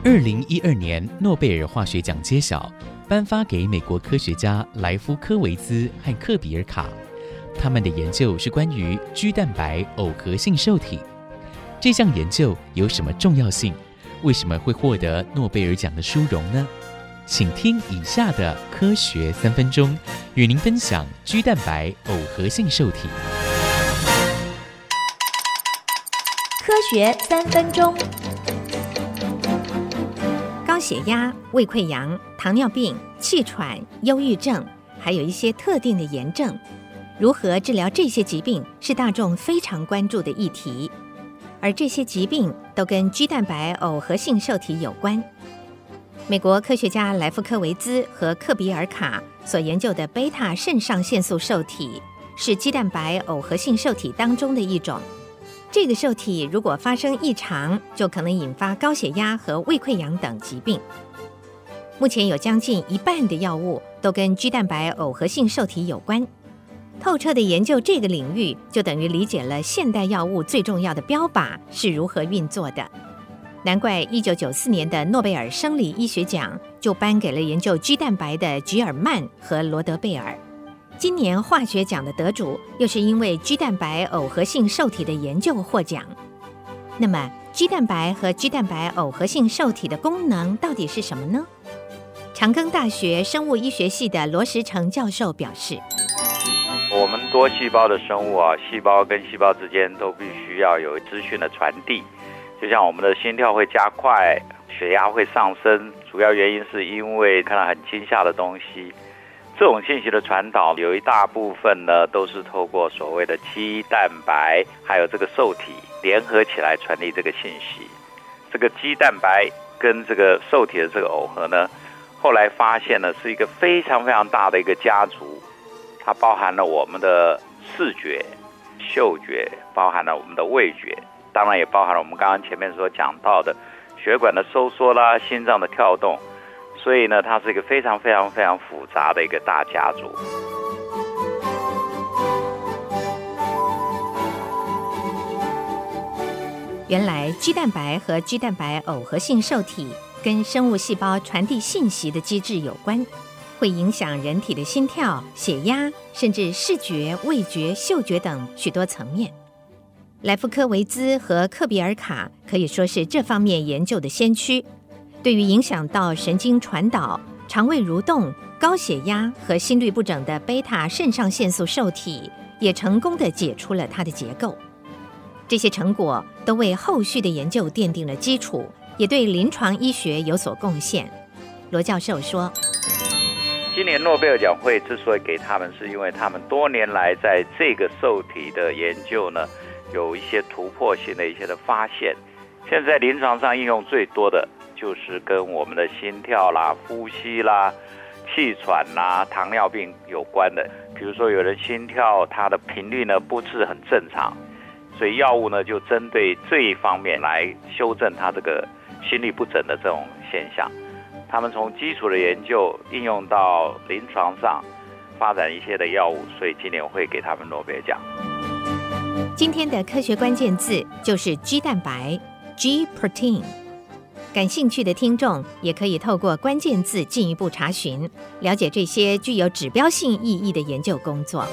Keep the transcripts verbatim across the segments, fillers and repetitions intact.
二零一二年诺贝尔化学奖揭晓，颁发给美国科学家莱夫科维兹和克比尔卡。他们的研究是关于 G 蛋白耦合性受体。这项研究有什么重要性？为什么会获得诺贝尔奖的殊荣呢？请听以下的科学三分钟，与您分享 G 蛋白耦合性受体。 科学三分钟。 高血压、胃溃疡、糖尿病、气喘、忧郁症，还有一些特定的炎症，如何治疗这些疾病是大众非常关注的议题。而这些疾病都跟 G 蛋白耦合性受体有关。美国科学家莱夫科维兹和克比尔卡所研究的贝塔肾上腺素受体是 G 蛋白耦合性受体当中的一种。这个受体如果发生异常，就可能引发高血压和胃溃疡等疾病。目前有将近一半的药物都跟 G 蛋白耦合性受体有关。透彻的研究这个领域，就等于理解了现代药物最重要的标靶是如何运作的。难怪一九九四年的诺贝尔生理医学奖就颁给了研究 G 蛋白的吉尔曼和罗德贝尔。今年化学奖的得主又是因为 G 蛋白耦合性受体的研究获奖。那么 G 蛋白和 G 蛋白耦合性受体的功能到底是什么呢？长庚大学生物医学系的罗时成教授表示， 我们多细胞的生物啊，细胞跟细胞之间都必须要有资讯的传递。就像我们的心跳会加快，血压会上升，主要原因是因为看到很惊吓的东西。这种信息的传导有一大部分呢，都是透过所谓的G 蛋白还有这个受体联合起来传递这个信息。这个G 蛋白跟这个受体的这个耦合呢，后来发现呢是一个非常非常大的一个家族，它包含了我们的视觉、嗅觉，包含了我们的味觉，当然也包含了我们刚刚前面所讲到的血管的收缩啦、心脏的跳动，所以呢，它是一个非常非常非常复杂的一个大家族。 原来 G 蛋白和 G 蛋白耦合性受体跟生物细胞传递信息的机制有关，会影响人体的心跳、血压，甚至视觉、味觉、嗅觉等许多层面。莱夫科维兹和克比尔卡可以说是这方面研究的先驱，对于影响到神经传导、肠胃蠕动、高血压和心律不整的贝塔肾上腺素受体，也成功地解出了它的结构。这些成果都为后续的研究奠定了基础，也对临床医学有所贡献。罗教授说， 今年诺贝尔奖会之所以给他们，是因为他们多年来在这个受体的研究呢，有一些突破性的一些的发现。现在临床上应用最多的就是跟我们的心跳啦、呼吸啦、气喘啦、糖尿病有关的。比如说有人心跳它的频率呢不是很正常，所以药物呢就针对这一方面来修正它这个心律不整的这种现象。他们从基础的研究应用到临床上，发展一些的药物，所以今年会给他们诺贝尔奖。 今天的科学关键字就是 G 蛋白 G protein。 感兴趣的听众也可以透过关键字进一步查询，了解这些具有指标性意义的研究工作。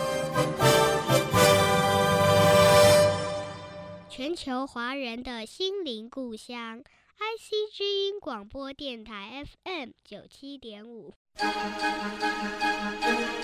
全球华人的心灵故乡 I C 之音广播电台 F M 九七点五。